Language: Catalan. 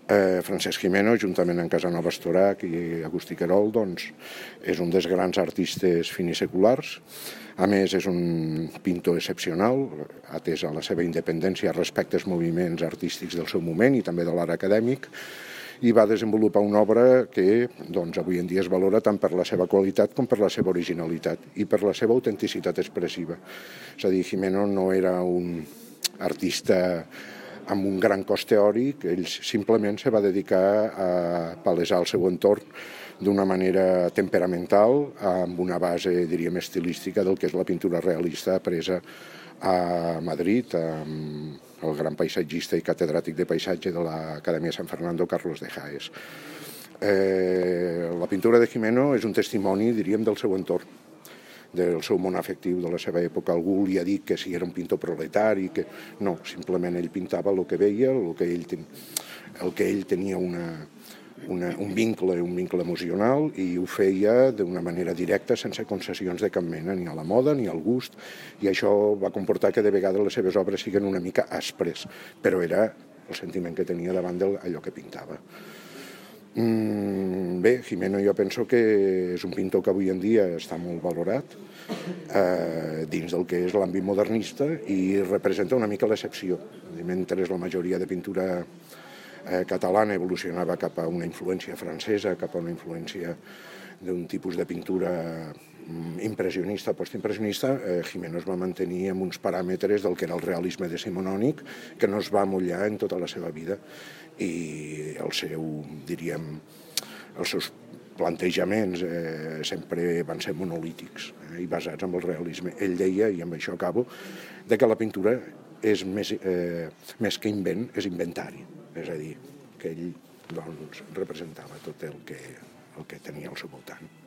Francesc Gimeno, juntament amb Casanova Estorach i Agustí Querol, doncs, és un dels grans artistes finiseculars. A més, és un pintor excepcional, atès a la seva independència respecte als moviments artístics del seu moment i també de l'art acadèmic, i va desenvolupar una obra que doncs, avui en dia es valora tant per la seva qualitat com per la seva originalitat i per la seva autenticitat expressiva. És a dir, Gimeno no era un artista amb un gran cost teòric, ell simplement se va dedicar a palesar el seu entorn d'una manera temperamental, amb una base, diríem, estilística del que és la pintura realista apresa a Madrid, amb el gran paisatgista i catedràtic de paisatge de l'Acadèmia San Fernando, Carlos de Haes. La pintura de Gimeno és un testimoni, diríem, del seu entorn, del seu món afectiu de la seva època. Algú li ha dit que si era un pintor proletari, que no, simplement ell pintava el que veia, el que ell tenia un vincle emocional, i ho feia d'una manera directa, sense concessions de cap mena, ni a la moda ni al gust, i això va comportar que de vegades les seves obres siguin una mica aspres, però era el sentiment que tenia davant d'allò que pintava. Bé, Gimeno jo penso que és un pintor que avui en dia està molt valorat dins del que és l'àmbit modernista i representa una mica l'excepció. Mentre la majoria de pintura catalana evolucionava cap a una influència francesa, cap a una influència d'un tipus de pintura impressionista, postimpressionista, Gimeno es va mantenir amb uns paràmetres del que era el realisme decimonònic, que no es va mullar en tota la seva vida, i els seus plantejaments sempre van ser monolítics i basats en el realisme. Ell deia, i amb això acabo, que la pintura és més que invent, és inventari, és a dir, que ell doncs, representava tot el que tenia al seu voltant.